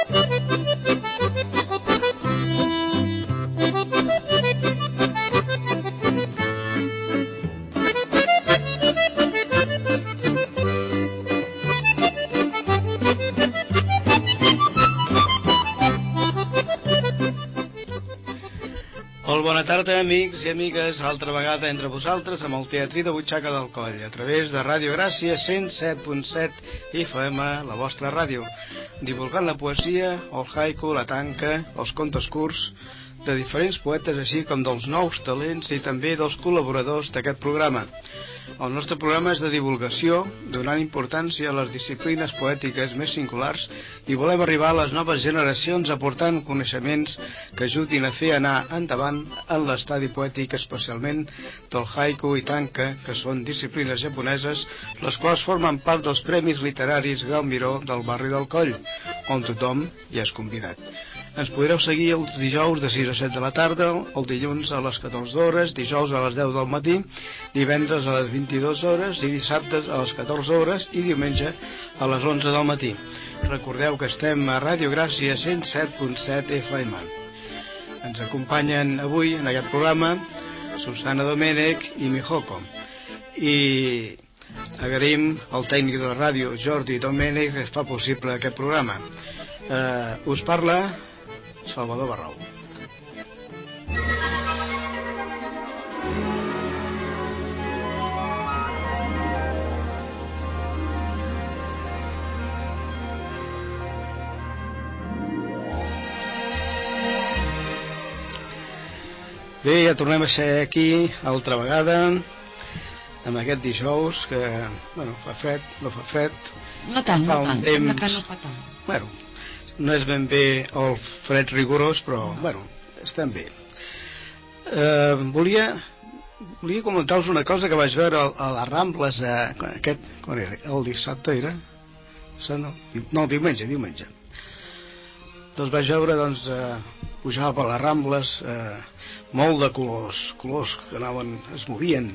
Bona tarda, amics i amigues, altra vegada entre vosaltres amb el Teatrí de Butxaca del Coll, a través de Ràdio Gràcia 107.7 FM, la vostra ràdio, divulgant la poesia, el haiku, la tanca, els contes curts, de diferents poetes, així com dels nous talents i també dels col·laboradors d'aquest programa. El nostre programa és de divulgació, donant importància a les disciplines poètiques més singulars i volem arribar a les noves generacions aportant coneixements que ajudin a fer anar endavant en l'estadi poètic, especialment del haiku i tanka, que són disciplines japoneses, les quals formen part dels Premis Literaris Gal Miró del barri del Coll, on tothom hi és convidat. Ens podreu seguir els dijous de 6 a 7 de la tarda, el dilluns a les 14 hores, dijous a les 10 del matí, divendres a les 22 hores i dissabtes a les 14 hores i diumenge a les 11 del matí. Recordeu que estem a Ràdio Gràcia 107.7 FM. Ens acompanyen avui en aquest programa Susana Domènech i Mijoko. I agraïm al tècnic de la ràdio Jordi Domènech que fa possible aquest programa. Us parla Salvador Barrau. Bé, ja tornem a ser aquí altra vegada amb aquest dijous que, bueno, fa fred, no fa fred. No tant, fa no tant, temps, que no fa tant. Bueno, no és ben bé el fred rigorós, però, bueno, estem bé. Volia comentar-vos una cosa que vaig veure a les Rambles quan era? El dissabte era? No, diumenge. Doncs vaig veure, pujava per les Rambles molt de colors que es movien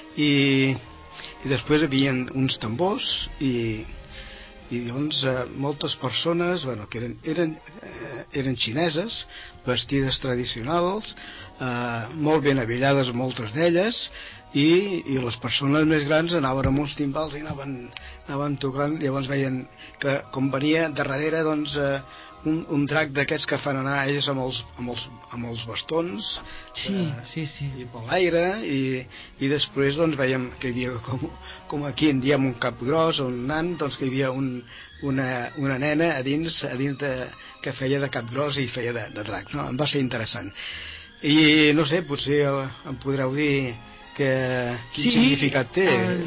i després hi havia uns tambors i doncs moltes persones, bueno, que eren xineses, vestides tradicionals, molt ben avillades moltes d'elles, i les persones més grans anaven amb uns timbals i anaven tocant. Llavors veien que com venia darrere un drac d'aquests que fan anar ells amb els bastons, sí. i per l'aire, i després veiem que hi havia com aquí en diem un capgros o un nan, que hi havia una nena a dins que feia de capgros i feia de drac, no? Em va ser interessant i no sé, potser em podreu dir quin significat té.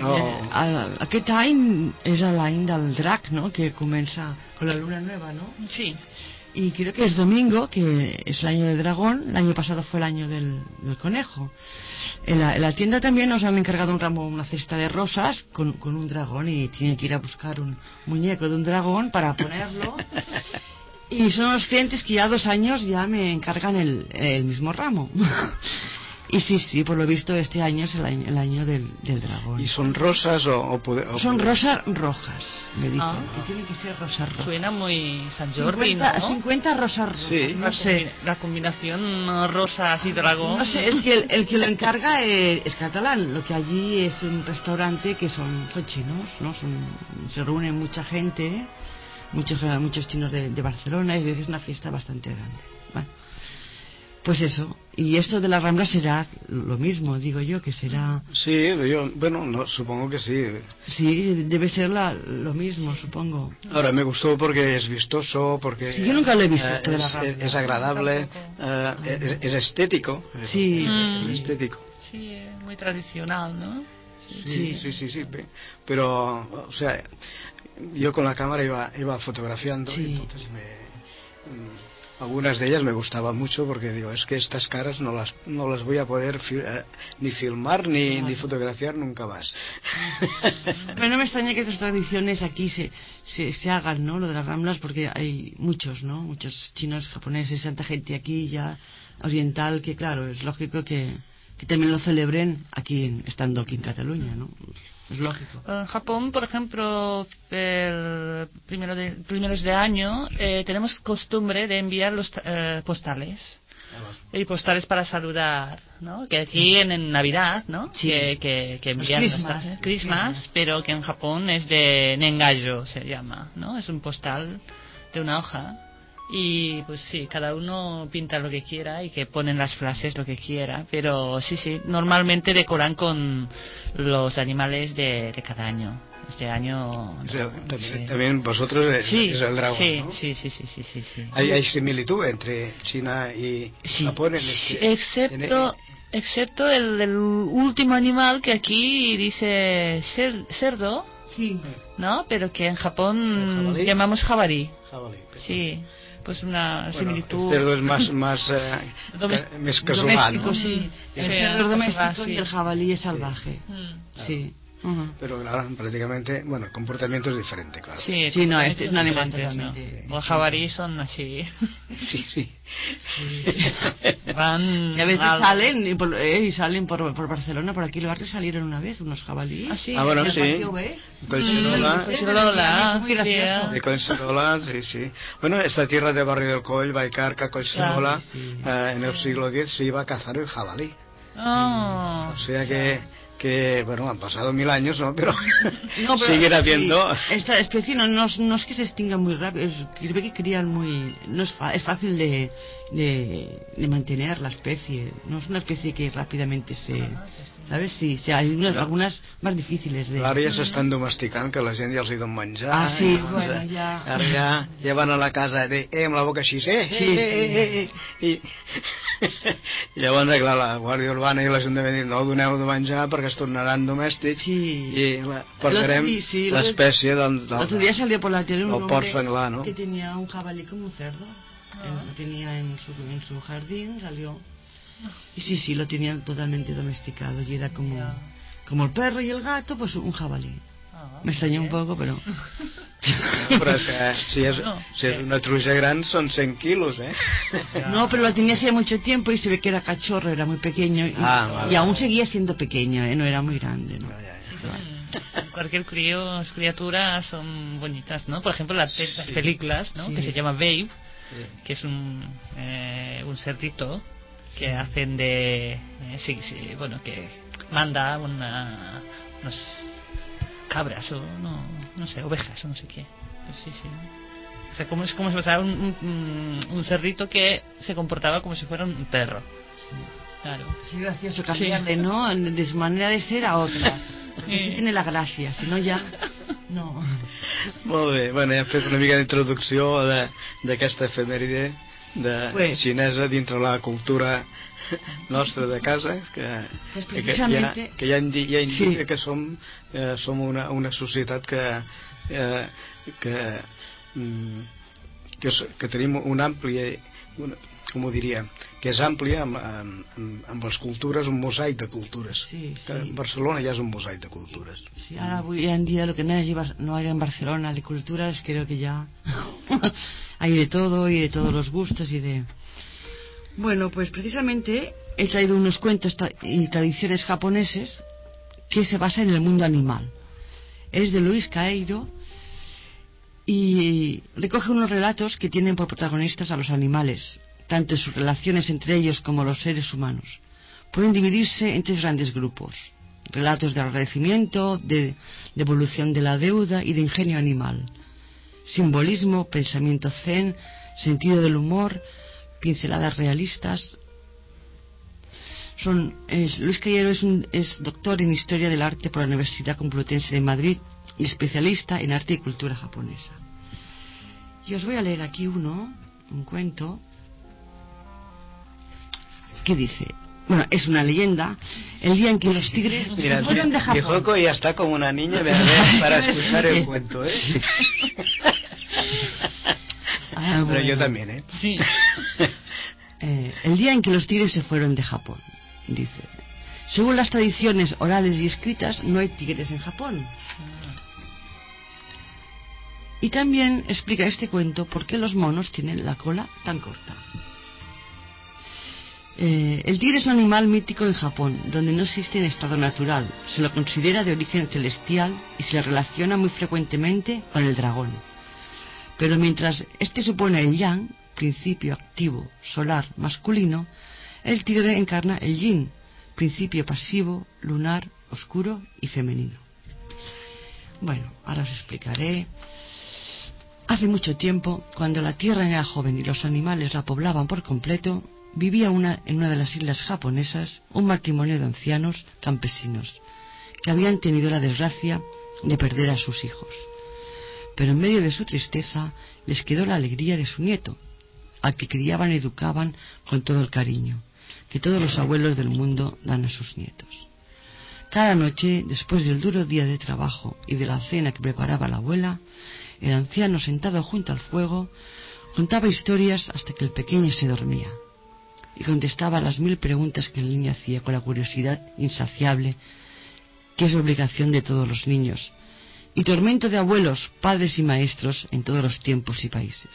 Aquest any és l'any del drac, ¿no? Que comença con la luna nueva, ¿no? Sí. Y creo que es domingo, que es el año del dragón. El año pasado fue el año del conejo. En la tienda también nos han encargado una cesta de rosas con un dragón, y tienen que ir a buscar un muñeco de un dragón para ponerlo. Y son los clientes que ya 2 años ya me encargan el mismo ramo. Y sí, por lo visto este año es el año del dragón. ¿Y son rosas son rosas rojas, me dicen, que tienen que ser rosas rojas? Suena muy San Jordi, 50 rosas rojas, sí. No sé. La combinación rosas y dragón. No sé, el que lo encarga es catalán. Lo que allí es un restaurante que son chinos, ¿no? Se reúne mucha gente, muchos chinos de Barcelona, y es una fiesta bastante grande. Bueno, pues eso. Y esto de la Rambla será lo mismo, digo yo, que será... Sí, supongo que sí. Sí, debe ser lo mismo, supongo. Ahora, me gustó porque es vistoso, porque... Sí, yo nunca lo he visto esto de la Rambla. Es agradable, es estético. Sí. Es estético. Sí, muy tradicional, ¿no? Sí. Pero, o sea, yo con la cámara iba fotografiando, sí. Entonces algunas de ellas me gustaban mucho porque digo, es que estas caras no las voy a poder ni filmar ni fotografiar nunca más. Pero no me extraña que estas tradiciones aquí se hagan, ¿no? Lo de las Ramblas, porque hay muchos, ¿no? Muchos chinos, japoneses, tanta gente aquí ya oriental, que claro, es lógico que también lo celebren estando aquí en Cataluña, ¿no? es lógico. En Japón, por ejemplo, el primeros de año tenemos costumbre de enviar los postales. Y postales para saludar, ¿no? Que aquí en Navidad, ¿no? Sí. Que envían Christmas, pero que en Japón es de Nengayo, se llama, ¿no? Es un postal de una hoja. Y pues sí, cada uno pinta lo que quiera y que ponen las frases lo que quiera, pero sí, normalmente decoran con los animales de cada año. Este año O sea, también vosotros es el dragón, ¿no? Sí. ¿Hay similitud entre China y Japón? Excepto el último animal que aquí dice cerdo, Sí. ¿no? Pero que en Japón llamamos jabalí. Sí. Pues una similitud. El cerdo es más casual, ¿no? Sí. El cerdo es doméstico y el jabalí es salvaje. Sí. Pero claro, prácticamente, bueno, el comportamiento es diferente, claro. Sí, no, este es un animal totalmente. Los jabalíes son así. Sí. Van y a veces salen por Barcelona, por aquí el barrio salieron una vez unos jabalíes. Ah, sí. Bueno, sí. Collserola. Muy gracioso. De Collserola, sí. Bueno, esta tierra de Barrio del Coll, Vallcarca, Collserola, en el siglo X se iba a cazar el jabalí. Oh, o sea que bueno, han pasado 1000 años, ¿no? Pero siguen habiendo. Esta especie no es que se extinga muy rápido, es que crían muy. Es fácil de mantener la especie. No es una especie que rápidamente ¿sabes? Sí, hay algunas más difíciles de. Ara ja s'estan domesticant, que la gent ja els hi dona menjar. Ah, sí, bueno, ja. Ara ja van a la casa amb la boca així, i llavors, clar, la Guàrdia Urbana i l'Ajuntament diuen, no doneu de menjar perquè es tornaran domèstics i perdrem l'espècie del otro día salió por la tele un porc senglar, ¿no? Que tenía un jabalí como un cerdo. Lo tenía en su jardín, salió. Y sí, lo tenían totalmente domesticado. Y era como el perro y el gato, pues un jabalí. Me extrañó un poco, pero... Però és que si és una truja gran son 100 kilos, ¿eh? No, pero lo tenía hace mucho tiempo y se ve que era cachorro, era muy pequeño. Y aún seguía siendo pequeño, no era muy grande, ¿no? Cualquier criaturas son bonitas, ¿no? Por ejemplo, las películas, ¿no? Que se llama Babe, que es un cerdito que hacen de... bueno, que manda unos cabras o no sé, ovejas o no sé qué. Pues sí. O sea, como si fuera un cerdito que se comportaba como si fuera un perro. Sí. Claro. Sí, gracioso cambiarle, ¿no? De su manera de ser a otra. Porque sí tiene la gràcia, si no ja... No. Molt bé, bueno, hem fet una mica d'introducció d'aquesta efemèride xinesa dintre la cultura nostra de casa, que ja indica que som una societat que tenim un ampli, com ho diria, que és àmplia amb les cultures, un mosaic de cultures. Barcelona ja és un mosaic de cultures. Sí, ahora hoy en día lo que no hay en Barcelona de culturas, creo que ya hay de todo y de todos los gustos y de... Bueno, pues precisamente he traído unos cuentos y tradiciones japoneses que se basan en el mundo animal. Es de Luis Caeiro y recoge unos relatos que tienen por protagonistas a los animales, tanto en sus relaciones entre ellos como los seres humanos. Pueden dividirse en 3 grandes grupos: relatos de agradecimiento, de evolución de la deuda y de ingenio animal, simbolismo, pensamiento zen, sentido del humor, pinceladas realistas. Luis Caeiro es doctor en Historia del Arte por la Universidad Complutense de Madrid y especialista en arte y cultura japonesa. Y os voy a leer aquí un cuento que dice, bueno, es una leyenda, el día en que los tigres se fueron de Japón. Mi Joco ya está como una niña para escuchar el cuento, ¿eh? Bueno. Pero yo también, ¿eh? Sí. El día en que los tigres se fueron de Japón, dice. Según las tradiciones orales y escritas, no hay tigres en Japón. Y también explica este cuento por qué los monos tienen la cola tan corta. El tigre es un animal mítico en Japón, donde no existe en estado natural. Se lo considera de origen celestial y se le relaciona muy frecuentemente con el dragón. Pero mientras este supone el yang, principio activo, solar, masculino, el tigre encarna el yin, principio pasivo, lunar, oscuro y femenino. Bueno, ahora os explicaré. Hace mucho tiempo, cuando la tierra era joven y los animales la poblaban por completo, vivía en una de las islas japonesas un matrimonio de ancianos campesinos que habían tenido la desgracia de perder a sus hijos. Pero en medio de su tristeza les quedó la alegría de su nieto, al que criaban y educaban con todo el cariño que todos los abuelos del mundo dan a sus nietos. Cada noche, después del duro día de trabajo y de la cena que preparaba la abuela, el anciano, sentado junto al fuego, contaba historias hasta que el pequeño se dormía y contestaba a las 1000 preguntas que el niño hacía con la curiosidad insaciable que es obligación de todos los niños y tormento de abuelos, padres y maestros en todos los tiempos y países.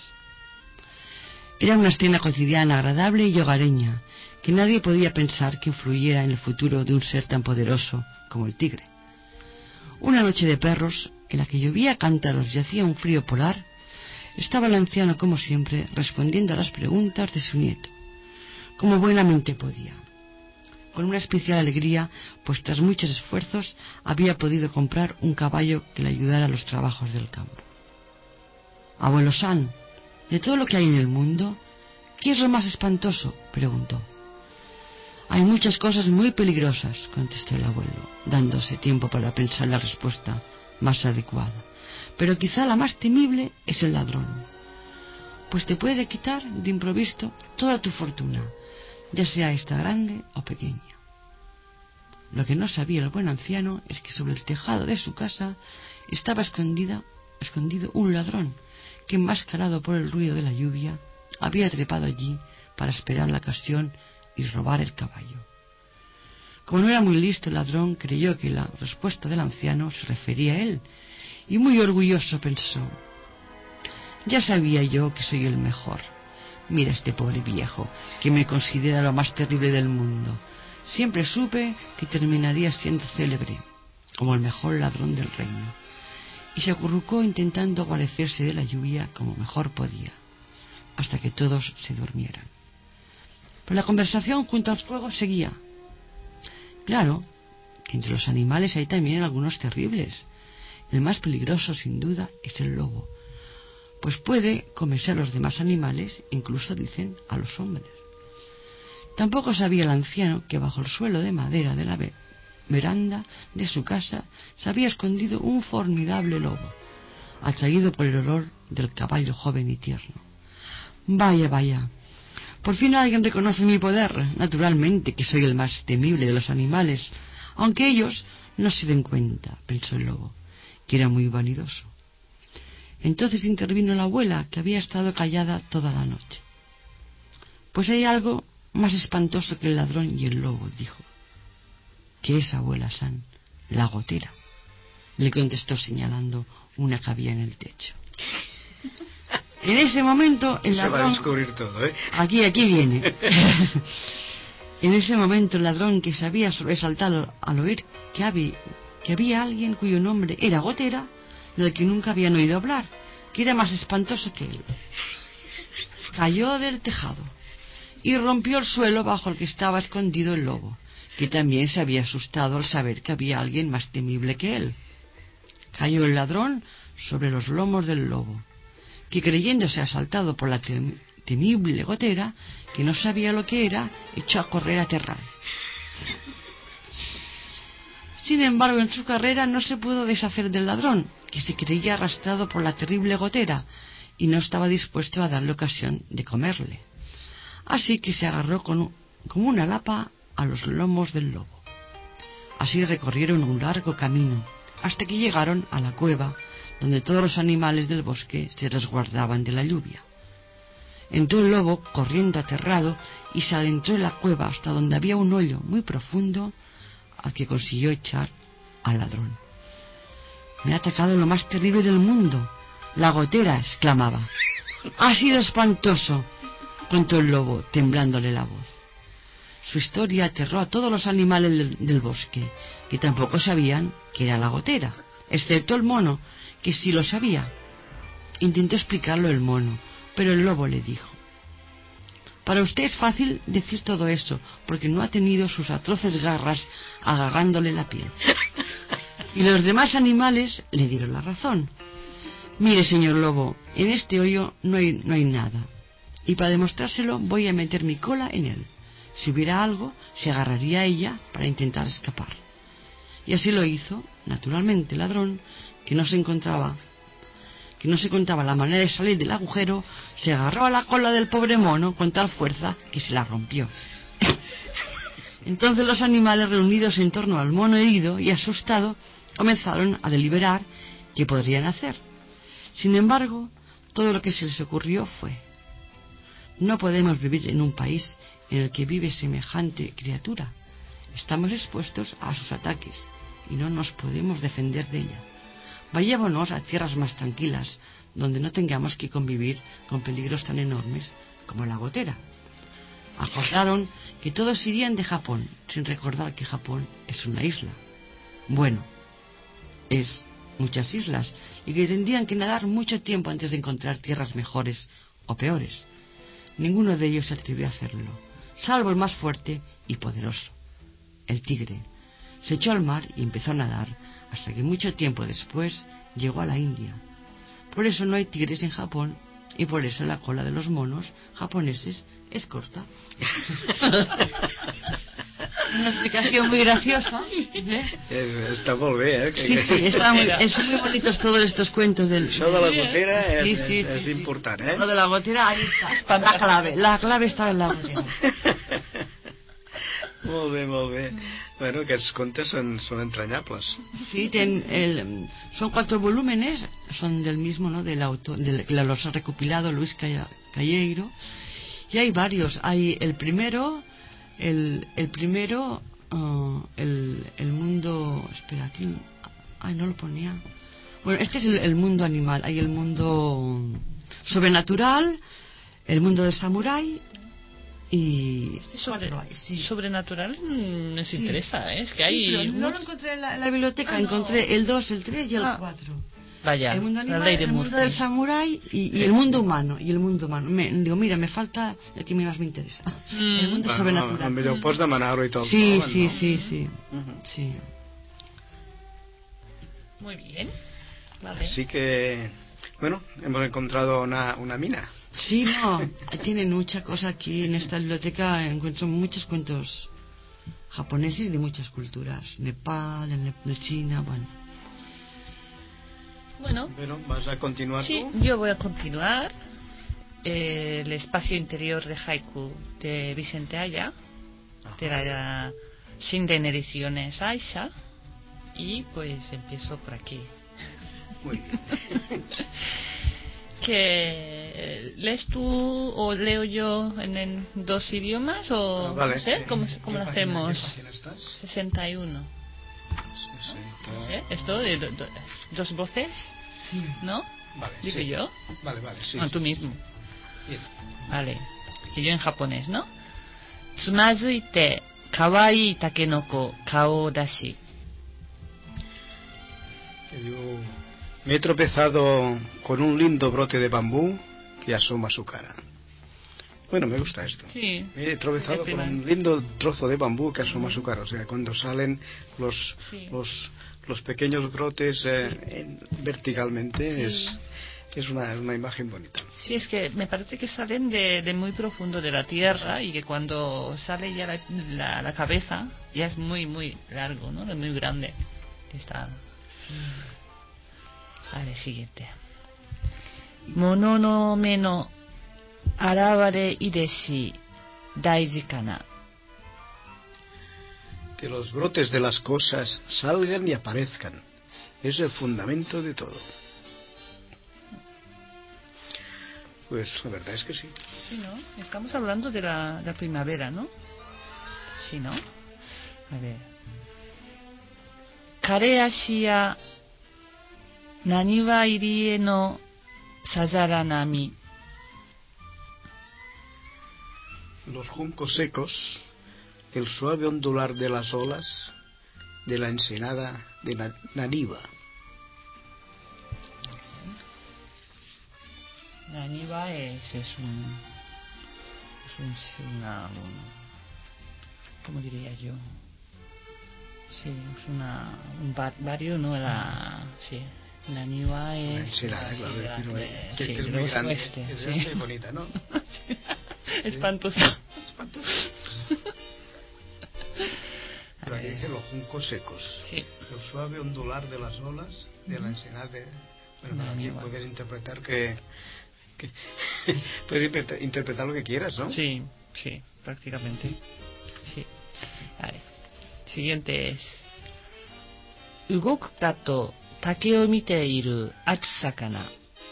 Era una escena cotidiana, agradable y hogareña, que nadie podía pensar que influyera en el futuro de un ser tan poderoso como el tigre. Una noche de perros, en la que llovía a cántaros y hacía un frío polar, estaba el anciano, como siempre, respondiendo a las preguntas de su nieto, como buenamente podía, con una especial alegría, pues tras muchos esfuerzos había podido comprar un caballo que le ayudara a los trabajos del campo. «Abuelo San, de todo lo que hay en el mundo, ¿qué es lo más espantoso?», preguntó. «Hay muchas cosas muy peligrosas», contestó el abuelo, dándose tiempo para pensar la respuesta más adecuada, «pero quizá la más temible es el ladrón, pues te puede quitar de improviso toda tu fortuna, ya sea esta grande o pequeña». Lo que no sabía el buen anciano es que sobre el tejado de su casa estaba escondido un ladrón que, enmascarado por el ruido de la lluvia, había trepado allí para esperar la ocasión y robar el caballo. Como no era muy listo, el ladrón creyó que la respuesta del anciano se refería a él, y muy orgulloso pensó: «Ya sabía yo que soy el mejor. Mira este pobre viejo, que me considera lo más terrible del mundo. Siempre supe que terminaría siendo célebre como el mejor ladrón del reino». Y se acurrucó intentando guarecerse de la lluvia como mejor podía, hasta que todos se durmieran. Pero la conversación junto al fuego seguía. Claro que entre los animales hay también algunos terribles. El más peligroso, sin duda, es el lobo, pues puede comerse a los demás animales, incluso, dicen, a los hombres. Tampoco sabía el anciano que bajo el suelo de madera de la veranda de su casa se había escondido un formidable lobo, atraído por el olor del caballo joven y tierno. «Vaya, vaya, por fin alguien reconoce mi poder. Naturalmente que soy el más temible de los animales, aunque ellos no se den cuenta», pensó el lobo, que era muy vanidoso. Entonces intervino la abuela, que había estado callada toda la noche. «Pues hay algo más espantoso que el ladrón y el lobo», dijo. «¿Qué es, abuela San?» «La gotera», le contestó señalando una que había en el techo. En ese momento el ladrón... Se va a descubrir todo, ¿eh? Aquí viene. En ese momento el ladrón, que se había sobresaltado al oír que había alguien cuyo nombre era Gotera, del que nunca habían oído hablar, que era más espantoso que él, cayó del tejado y rompió el suelo bajo el que estaba escondido el lobo, que también se había asustado al saber que había alguien más temible que él. Cayó el ladrón sobre los lomos del lobo, que, creyéndose asaltado por la temible Gotera, que no sabía lo que era, echó a correr aterrado. Sin embargo, en su carrera no se pudo deshacer del ladrón, que se creía arrastrado por la terrible Gotera y no estaba dispuesto a darle ocasión de comerle. Así que se agarró como una lapa a los lomos del lobo. Así recorrieron un largo camino hasta que llegaron a la cueva donde todos los animales del bosque se resguardaban de la lluvia. Entró el lobo corriendo aterrado y se adentró en la cueva hasta donde había un hoyo muy profundo al que consiguió echar al ladrón. «Me ha atacado lo más terrible del mundo, la Gotera», exclamaba. «Ha sido espantoso», contó el lobo, temblándole la voz. Su historia aterró a todos los animales del bosque, que tampoco sabían que era la gotera, excepto el mono, que sí lo sabía. Intentó explicarlo el mono, pero el lobo le dijo: para usted es fácil decir todo esto, porque no ha tenido sus atroces garras agarrándole la piel. Y los demás animales le dieron la razón. Mire, señor lobo, en este hoyo no hay nada, y para demostrárselo voy a meter mi cola en él. Si hubiera algo, se agarraría a ella para intentar escapar. Y así lo hizo. Naturalmente el ladrón, que no se encontraba la manera de salir del agujero, se agarró a la cola del pobre mono con tal fuerza que se la rompió. Entonces los animales, reunidos en torno al mono herido y asustado, comenzaron a deliberar qué podrían hacer. Sin embargo, todo lo que se les ocurrió fue: no podemos vivir en un país en el que vive semejante criatura. Estamos expuestos a sus ataques y no nos podemos defender de ella. Vayámonos a tierras más tranquilas, donde no tengamos que convivir con peligros tan enormes como la gotera. Acordaron que todos irían de Japón, sin recordar que Japón es una isla. Bueno, es muchas islas, y que tendrían que nadar mucho tiempo antes de encontrar tierras mejores o peores. Ninguno de ellos se atrevió a hacerlo, salvo el más fuerte y poderoso, el tigre. Se echó al mar y empezó a nadar, hasta que mucho tiempo después llegó a la India. Por eso no hay tigres en Japón, y por eso la cola de los monos japoneses es corta. Una explicación muy graciosa, ¿eh? Está muy bien, Sí, es muy bonitos todos estos cuentos del... Això de la gotera és sí. important, eh? Lo de la gotera, ahí está, la clave está en la gotera. Molt bé. Bueno, aquests contes són entranyables. Sí, son 4 volúmenes, son del mismo, ¿no? Del autor, los ha recopilado Luis Calleiro, y hay varios. Hay el primero, el mundo, espera, aquí, no lo ponía. Bueno, este es el mundo animal. Hay el mundo sobrenatural, el mundo del samurái. Y sobrenatural nos interesa, ¿eh? Es que hay... pero no lo encontré en la biblioteca, encontré el 2, el 3 y el 4. Vaya, el mundo animal, el mundo del samurái y el mundo humano. Digo, mira, me falta el que más me interesa. El mundo sobrenatural. Millor pots demanar-ho i tot. Sí, no? Sí. Sí. Muy bien. Vale. Así que, bueno, hemos encontrado una mina. Sí, no, tienen mucha cosa aquí en esta biblioteca. Encuentro muchos cuentos japoneses de muchas culturas, Nepal, de China, Bueno, ¿vas a continuar sí, tú? Yo voy a continuar el espacio interior de haiku de Vicente Aya, de la Shinden Ediciones Aisha, y pues empiezo por aquí. Muy bien. ¿Que lees tú o leo yo en 2 idiomas o vale, no sé? sí. ¿Cómo lo hacemos? ¿Qué página estás? 61. 60. No sé, esto de 2 voces, Sí. ¿no? Vale, Digo sí. yo. Vale, sí. Tú mismo. Bien. Vale. Que yo en japonés, ¿no? Tsumazuite kawaii takenoko kao dashi. Que digo, me he tropezado con un lindo brote de bambú que asoma su cara. Bueno, me gusta esto. Sí. Me he tropezado con un lindo trozo de bambú que asoma su cara. O sea, cuando salen los pequeños brotes verticalmente, sí. es una imagen bonita. Sí, es que me parece que salen de muy profundo de la tierra y que cuando sale ya la cabeza ya es muy, muy largo, ¿no? Muy grande. Está... Vale, siguiente. Mono no me no arabare ideshi daiji kana. Que los brotes de las cosas salgan y aparezcan. Es el fundamento de todo. Pues la verdad es que sí. Sí, ¿no? Estamos hablando de la primavera, ¿no? Sí, ¿no? A ver. Kareashi ya naniwa irie no sazaranami. Los juncos secos, el suave ondular de las olas de la ensenada de Naniva. Naniva es una, ¿cómo diría yo? Sí, es un barrio, ¿no? Sí, Naniva es ensenada, claro, sí, es muy grande, es grande y bonita, ¿no? Sí. Espantosa. Pero aquí dice los juncos secos. Sí. El suave ondular de las olas de la ensenada de... Bueno, aquí puedes interpretar puedes interpretar lo que quieras, ¿no? Sí, prácticamente. Sí. Vale. Siguiente es Ugoku tato take o mite iru atsakana.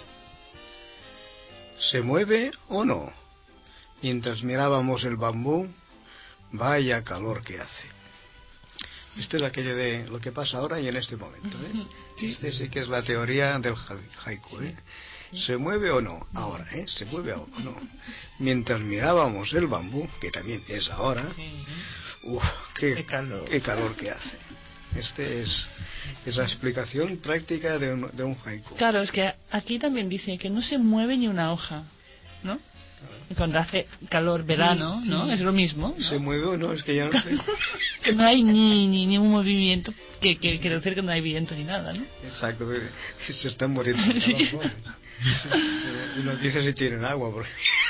¿Se mueve o no? Mientras mirábamos el bambú, vaya calor que hace. Esto es aquello de lo que pasa ahora y en este momento, ¿eh? Sí. Este sí que es la teoría del haiku, ¿eh? Sí. ¿Se mueve o no? Ahora, ¿eh? ¿Se mueve o no? Mientras mirábamos el bambú, que también es ahora, qué calor que hace. Este es la explicación práctica de un haiku. Claro, es que aquí también dice que no se mueve ni una hoja, ¿no? Y cuando hace calor verano, sí, ¿no? Es lo mismo, ¿no? ¿Se mueve o no? Es que ya no sé. Que no hay ni un movimiento, que quiere decir que no hay viento ni nada, ¿no? Exacto, se están muriendo. Sí. Y nos dice si tienen agua. Porque...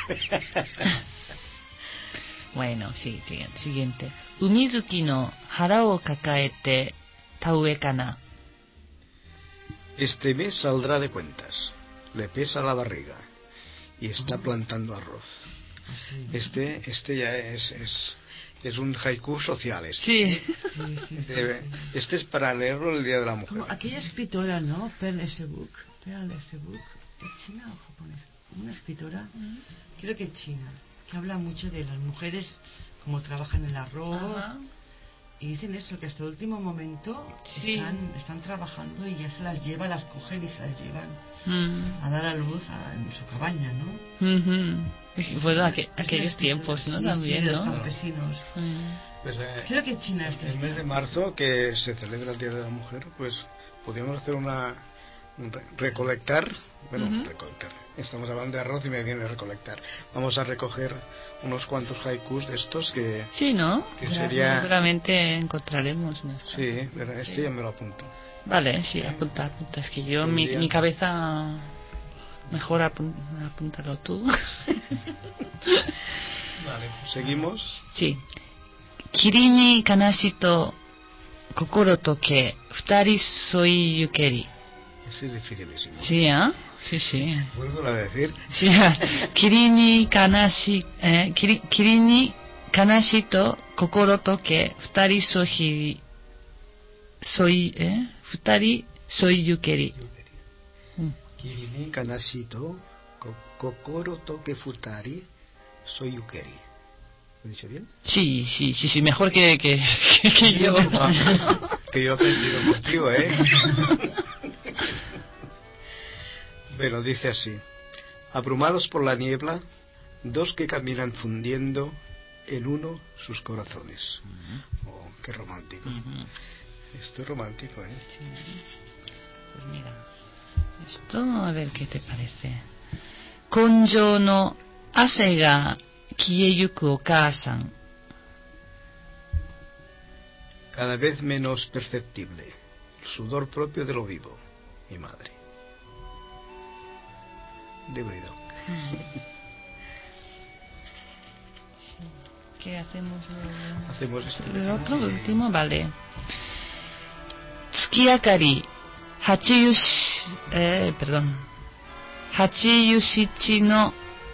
Bueno, sí, siguiente. Umizuki no hara o kakaete taue kana. Este mes saldrá de cuentas. Le pesa la barriga. Y está plantando arroz. Este ya es un haiku social. Sí. Este es para leerlo el Día de la Mujer. Como aquella escritora, ¿no? Pearl Esebuk. ¿Es china o japonesa? Una escritora, creo que es china, que habla mucho de las mujeres, como trabajan el arroz. Ajá. Y dicen eso, que hasta el último momento están trabajando y ya se las lleva, las cogen y se las llevan a dar a luz en su cabaña, ¿no? Bueno, aquellos tiempos, ¿no? Sí, también, sí, ¿no? Los campesinos. Pues, creo que China es el mes de marzo, que se celebra el Día de la Mujer, pues podríamos hacer recolectar. Estamos hablando de arroz y me viene a recolectar. Vamos a recoger unos cuantos haikus de estos que... Sí, ¿no? Que sería... Seguramente encontraremos. Sí, pero este ya me lo apunto. Vale, sí, apunta. Es que yo, mi cabeza... Mejor apúntalo tú. Vale, pues seguimos. Sí. Kiri ni kanashi to kokoro toke futari soi yukeri. Ese es dificilísimo. Sí, ¿ah? Sí. Vuelvo a decir. Sí, kiri ni kanashi to kokoro toke futari soi yukeri. Kiri ni kanashi to kokoro toke futari soi yukeri. ¿Lo he dicho bien? Sí, mejor que yo. Que yo he aprendido contigo, ¿eh? Bueno, dice así: abrumados por la niebla, dos que caminan fundiendo en uno sus corazones. Oh, qué romántico. Esto es romántico, ¿eh? Sí. Pues mira, esto, a ver qué te parece. Konjou no ase ga kieyuku okaasan. Cada vez menos perceptible, el sudor propio de lo vivo, mi madre. De verdad. ¿Qué hacemos? Hacemos el otro, último, vale. Tsukiakari Hachiyushichi no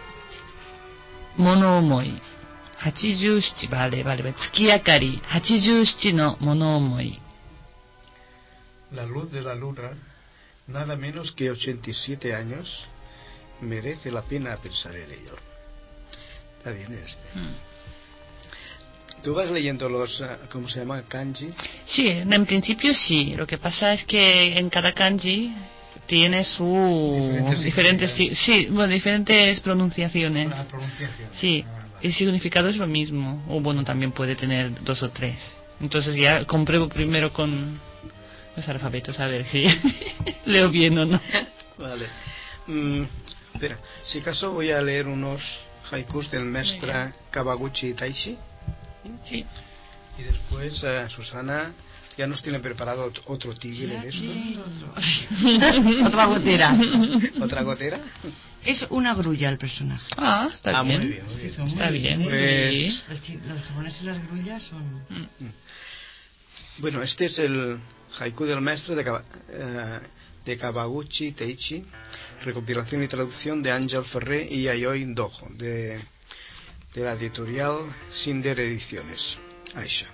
mono omoi. 87, vale. Tsukiakari 87 no mono omoi. La luz de la luna, nada menos que 87 años, merece la pena pensar en ello. Está bien este. ¿Tú vas leyendo los, cómo se llama, kanji? Sí, en principio sí. Lo que pasa es que en cada kanji tiene su diferentes pronunciaciones. Sí, el significado es lo mismo, o bueno, también puede tener 2 o 3. Entonces ya compruebo primero con los alfabetos a ver si leo bien o no. Vale. Espera, si acaso voy a leer unos haikus del maestre Kawaguchi Taishi. Sí. Y después Susana ya nos tiene preparado otro tigre de esto. Otra gotera. ¿Otra gotera? Es una grulla el personaje. Está bien. Muy bien, muy bien. Sí, Está bien. Pues... Los japoneses las grullas son... Bueno, este es el haiku del maestro de Kawaguchi Teichi, recopilación y traducción de Ángel Ferrer y Yayoi Dojo, de la editorial Cinder Ediciones, Aisha.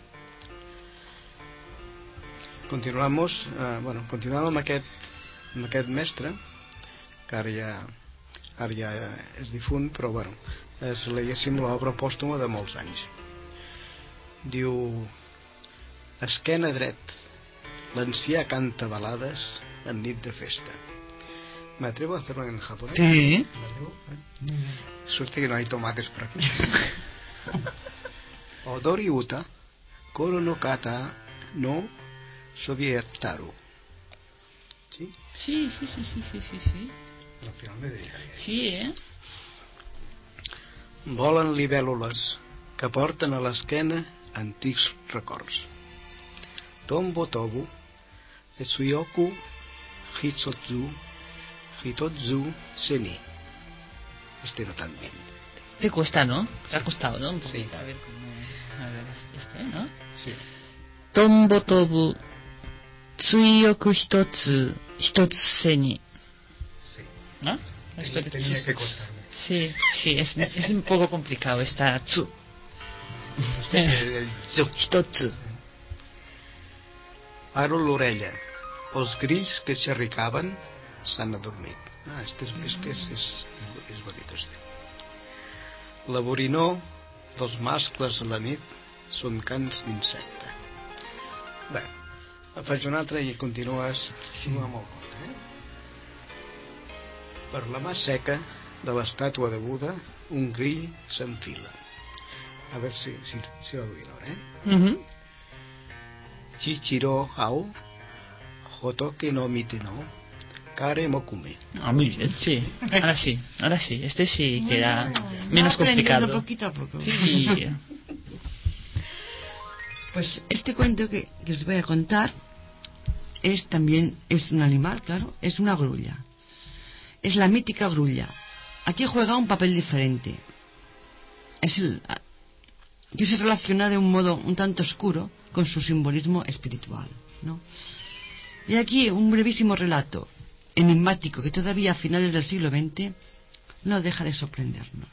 Continuem amb aquest mestre, que ara ja és difunt, però bueno, és l'obra pòstuma de molts anys. Diu: esquena dret, l'ancià canta balades en nit de festa. ¿Me atrevo a hacerlo en japonés? Sí. Suerte que no hay tomates por aquí. Odori uta, koro no kata no Sovietaru. ¿Sí? Sí. Al final me dedicaré. Sí, Volen libèl·lules que porten a l'esquena antics records. Tombo Tobu, Etsuyoku, Hitotsu, Seni. Este no tan bien. Te cuesta, ¿no? Te ha costado, ¿no? Un Sí. poquito. A ver, ¿no? Sí. Tombo Tobu, Tsuyoku Hitotsu Seni. Sí. ¿No? Tenía que costarme. Sí, es un poco complicado esta tsu. Hitotsu. Aro l'orella. Els grills que xerricaven s'han adormit. Este és bonito. La borinor dels mascles a la nit són cants d'insecte. Bé, faig una altra i continues amb el conte. Per la mà seca de l'estàtua de Buda, un grill s'enfila. A veure si ho duim ara, Chichiro Hao, Hotoke no Mite no, Kare Mokume. Muy bien, sí. Ahora sí. Este sí queda menos complicado. Poquito a poco. Sí. Pues este cuento que os voy a contar es un animal, claro, es una grulla. Es la mítica grulla. Aquí juega un papel diferente. Que se relaciona de un modo un tanto oscuro con su simbolismo espiritual, ¿no? Y aquí un brevísimo relato enigmático que todavía a finales del siglo XX no deja de sorprendernos.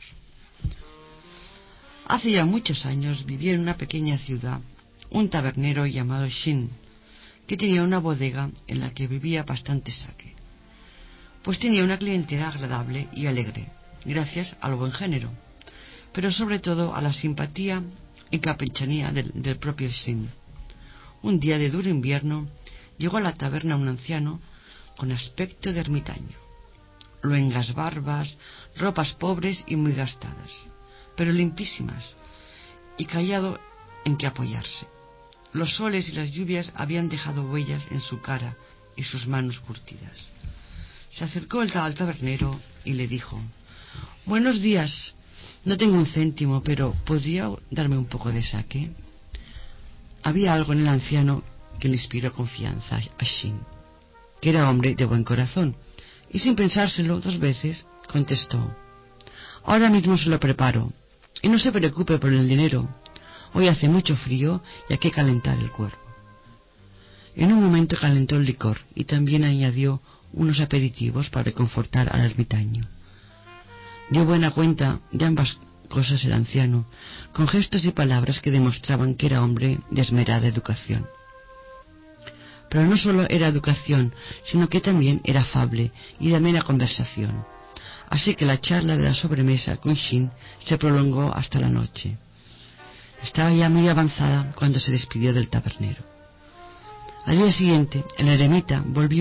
Hace ya muchos años vivía en una pequeña ciudad un tabernero llamado Shin, que tenía una bodega en la que bebía bastante sake, pues tenía una clientela agradable y alegre, gracias al buen género, pero sobre todo a la simpatía y campechanía del propio Shin. Un día de duro invierno llegó a la taberna un anciano con aspecto de ermitaño, luengas barbas, ropas pobres y muy gastadas, pero limpísimas, y callado en que apoyarse. Los soles y las lluvias habían dejado huellas en su cara y sus manos curtidas. Se acercó al tabernero y le dijo: buenos días, no tengo un céntimo, pero ¿podría darme un poco de sake? Había algo en el anciano que le inspiró confianza a Shin, que era hombre de buen corazón, y sin pensárselo 2 veces contestó: ahora mismo se lo preparo, y no se preocupe por el dinero. Hoy hace mucho frío y hay que calentar el cuerpo. En un momento calentó el licor y también añadió unos aperitivos para reconfortar al ermitaño. Dio buena cuenta de ambas cosas el anciano, con gestos y palabras que demostraban que era hombre de esmerada educación. Pero no solo era educación, sino que también era afable y de amena conversación. Así que la charla de la sobremesa con Shin se prolongó hasta la noche. Estaba ya muy avanzada cuando se despidió del tabernero. Al día siguiente, el eremita volvió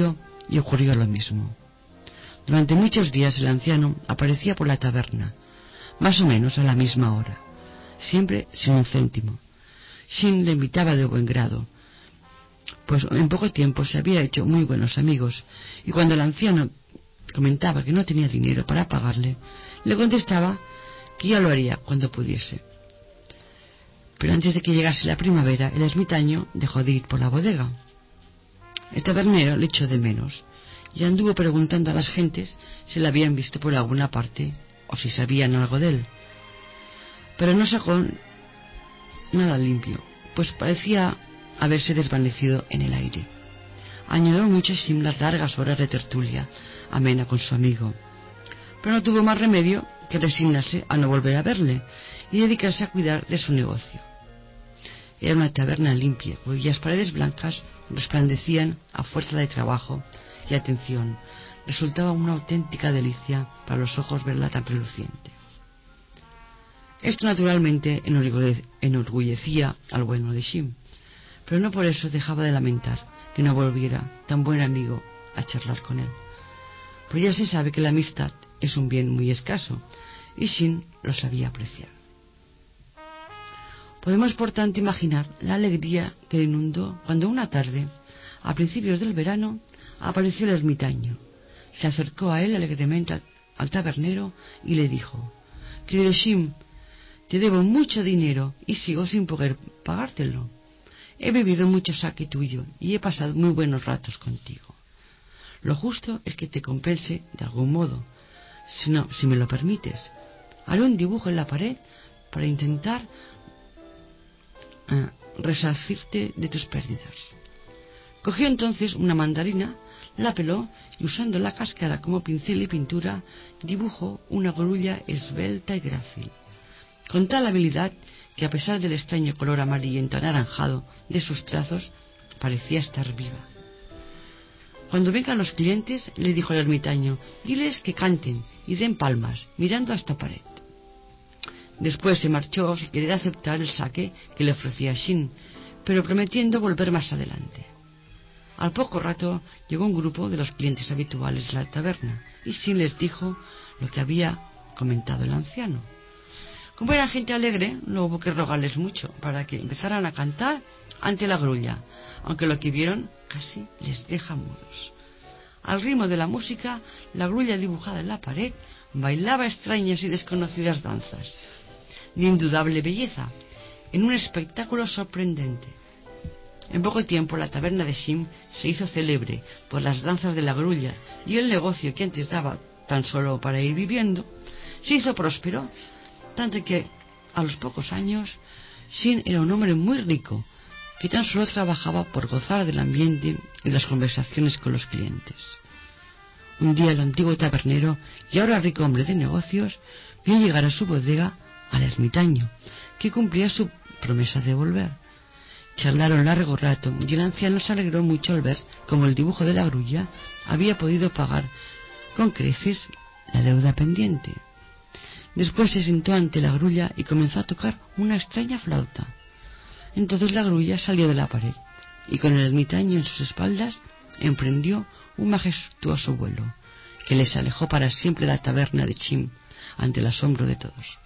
y ocurrió lo mismo. Durante muchos días el anciano aparecía por la taberna, más o menos a la misma hora, siempre sin un céntimo. Shin le invitaba de buen grado, pues en poco tiempo se había hecho muy buenos amigos, y cuando el anciano comentaba que no tenía dinero para pagarle, le contestaba que ya lo haría cuando pudiese. Pero antes de que llegase la primavera, el ermitaño dejó de ir por la bodega. El tabernero le echó de menos y anduvo preguntando a las gentes si le habían visto por alguna parte o si sabían algo de él. Pero no sacó nada limpio, pues parecía haberse desvanecido en el aire. Añadió mucho Shin las largas horas de tertulia amena con su amigo, pero no tuvo más remedio que resignarse a no volver a verle y dedicarse a cuidar de su negocio. Era una taberna limpia, cuyas paredes blancas resplandecían a fuerza de trabajo y atención. Resultaba una auténtica delicia para los ojos verla tan reluciente. Esto naturalmente enorgullecía al bueno de Shin, pero no por eso dejaba de lamentar que no volviera tan buen amigo a charlar con él. Pues ya se sabe que la amistad es un bien muy escaso, y Shin lo sabía apreciar. Podemos por tanto imaginar la alegría que le inundó cuando una tarde, a principios del verano, apareció el ermitaño. Se acercó a él alegremente al tabernero y le dijo: «Querido Shin, te debo mucho dinero y sigo sin poder pagártelo. He bebido mucho sake tuyo y he pasado muy buenos ratos contigo. Lo justo es que te compense de algún modo. Si me lo permites, haré un dibujo en la pared para intentar resarcirte de tus pérdidas». Cogió entonces una mandarina, la peló y usando la cáscara como pincel y pintura dibujó una grulla esbelta y grácil, con tal habilidad que a pesar del extraño color amarillento anaranjado de sus trazos parecía estar viva. Cuando vengan los clientes, le dijo el ermitaño, diles que canten y den palmas mirando a esta pared. Después se marchó sin querer aceptar el sake que le ofrecía Shin, pero prometiendo volver más adelante. Al poco rato llegó un grupo de los clientes habituales de la taberna y Shin les dijo lo que había comentado el anciano. Como era gente alegre, no hubo que rogarles mucho para que empezaran a cantar ante la grulla, aunque lo que vieron casi les deja mudos. Al ritmo de la música, la grulla dibujada en la pared bailaba extrañas y desconocidas danzas de indudable belleza, en un espectáculo sorprendente. En poco tiempo la taberna de Shin se hizo célebre por las danzas de la grulla, y el negocio que antes daba tan solo para ir viviendo se hizo próspero, tanto que a los pocos años Shin era un hombre muy rico que tan solo trabajaba por gozar del ambiente y las conversaciones con los clientes. Un día el antiguo tabernero y ahora rico hombre de negocios vio llegar a su bodega al ermitaño, que cumplía su promesa de volver. Charlaron largo rato y el anciano se alegró mucho al ver cómo el dibujo de la grulla había podido pagar con creces la deuda pendiente. Después se sentó ante la grulla y comenzó a tocar una extraña flauta. Entonces la grulla salió de la pared y con el ermitaño en sus espaldas emprendió un majestuoso vuelo que les alejó para siempre de la taberna de Shin ante el asombro de todos.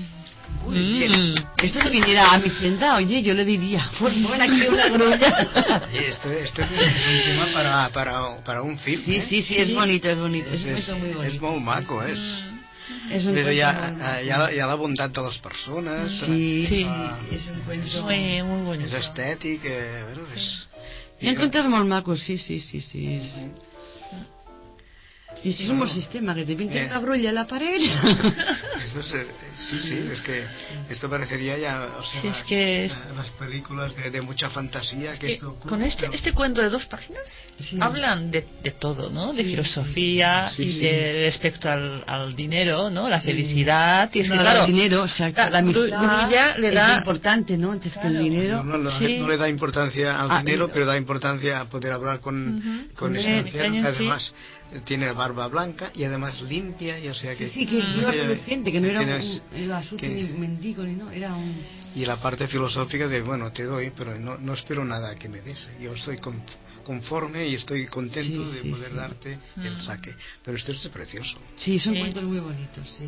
Muy bien. Esto si viniera a mi tienda, oye, yo le diría, pues bueno, aquí una grulla. Esto es un tema para un film. Sí, es bonito. Es muy bonito. És molt maco, és un la bondat de les persones. Sí, és un cuento muy bonito. És estètic, Hi ha contes molt macos, sí. Y si es un sistema que te pinta una grulla en la pared. Sí, es que esto parecería ya, o sea, es que las películas de mucha fantasía que esto ocurre, con este cuento de 2 páginas hablan de todo, ¿no? De filosofía y de respecto al dinero, ¿no? La felicidad y es que claro, el dinero, o sea, la amistad le da es importante, ¿no? Antes que el dinero. No le da importancia al dinero, pero da importancia a poder hablar con ese anciano, que además tiene barba barba blanca y además limpia, y o sea que... Sí, que no era adolescente, que no era un asunto ni mendigo, ni no, era un... Y la parte filosófica de, bueno, te doy, pero no espero nada que me des. Yo estoy conforme y estoy contento de poder darte el saque. Pero esto es precioso. Sí, son cuentos muy bonitos, sí.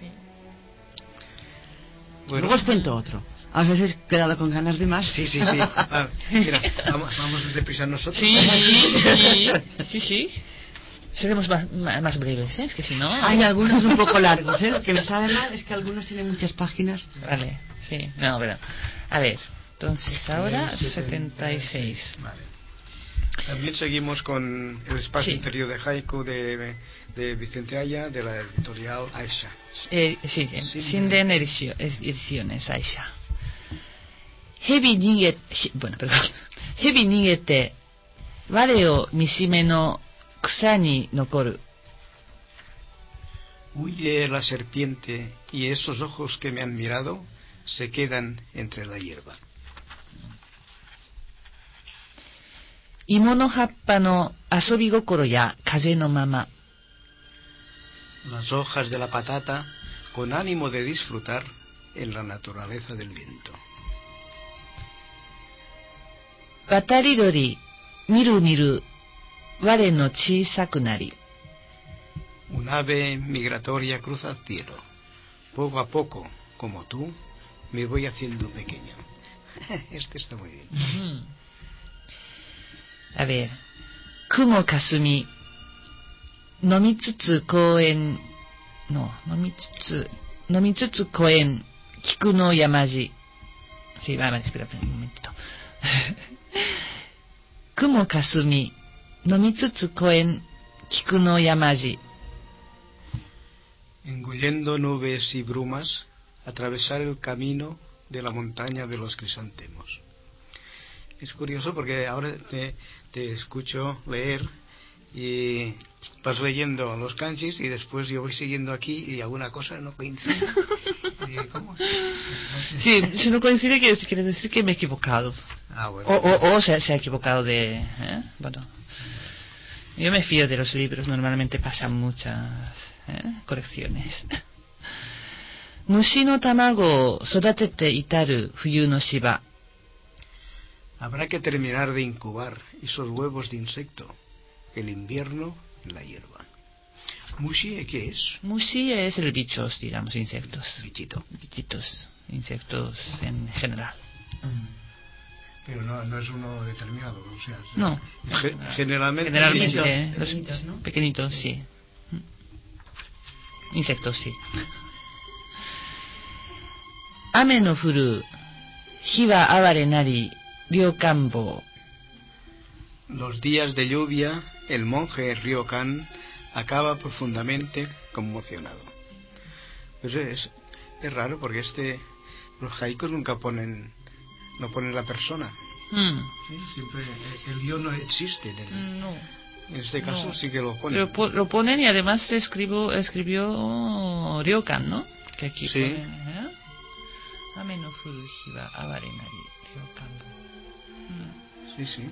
Bueno. Luego os cuento otro. A veces he quedado con ganas de más. Sí. Mira, vamos deprisa nosotros. Sí. Seremos más breves, ¿eh? Es que si no... Hay algunos un poco largos, ¿eh? Lo que me sabe mal es que algunos tienen muchas páginas. Vale, sí. No, pero... A ver, entonces ahora 76. Vale. También seguimos con el espacio interior de haiku de Vicente Aya, de la editorial Aisha. Sinden Ediciones, Aisha. 蛇逃げて我を見しめの草に残る。 Huye la serpiente y esos ojos que me han mirado se quedan entre la hierba. 芋の葉っぱの遊び心や風のまま。 Las hojas de la patata con ánimo de disfrutar en la naturaleza del viento. 渡り鳥みるみる我の小さくなり。 Un ave migratoria cruza el cielo. Poco a poco, como tú, me voy haciendo pequeño. Este está muy bien. A ver. 雲かすみ飲みつつ公園の飲みつつ公園菊の山路。Sí, vale, espera un momentito. 雲かすみ飲みつつ公園菊の山路。 Engullendo nubes y brumas, atravesar el camino de la montaña de los crisantemos. Es curioso porque ahora te escucho leer y vas leyendo los kanjis y después yo voy siguiendo aquí y alguna cosa no coincide. ¿Cómo? Sí, si no coincide quiere decir que me he equivocado. Ah, bueno. O se ha equivocado de... Bueno, yo me fío de los libros, normalmente pasan muchas correcciones. 虫の卵を育てて至る冬の芝。 Habrá que terminar de incubar esos huevos de insecto. El invierno en la hierba. ¿Mushi qué es? Mushi es el bichos, digamos, insectos. Bichitos, insectos en general. Pero no es uno determinado, o sea... No. Generalmente los ¿no? Pequeñitos, sí. Insectos, sí. 雨の降る日は哀れなり良寛坊。 Los días de lluvia, el monje Ryokan acaba profundamente conmocionado. Pues es raro porque los haikus nunca no ponen la persona. Siempre el yo no existe. No. En este caso sí que lo ponen. Pero lo ponen y además escribió Ryokan, ¿no? Que aquí sí. Ponen, Ame no furu hi wa aware nari Ryokan. Sí.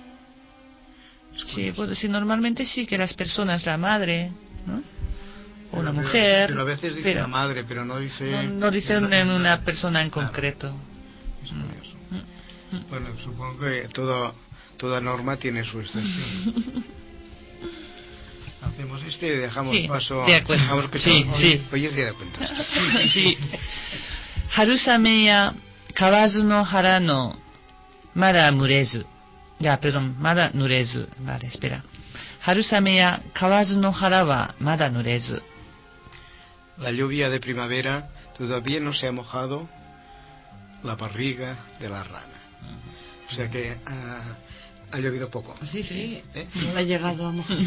Sí, pues sí, normalmente sí que las personas, la madre, ¿no? O una mujer. Pero a veces dice la madre, pero no dice... No dice en una persona en concreto. Es curioso. Bueno, supongo que toda norma tiene su excepción. Hacemos y dejamos paso... De acuerdo. Sí. Hoy es día de cuentas. Sí. Harusame ya kawazu no hara no mada murezu. Mada nurezu. Vale, espera. Harusame ya kawazu no hara wa mada nurezu. La lluvia de primavera todavía no se ha mojado la barriga de la rana. O sea que ha llovido poco. Sí. No le ha llegado a mojar.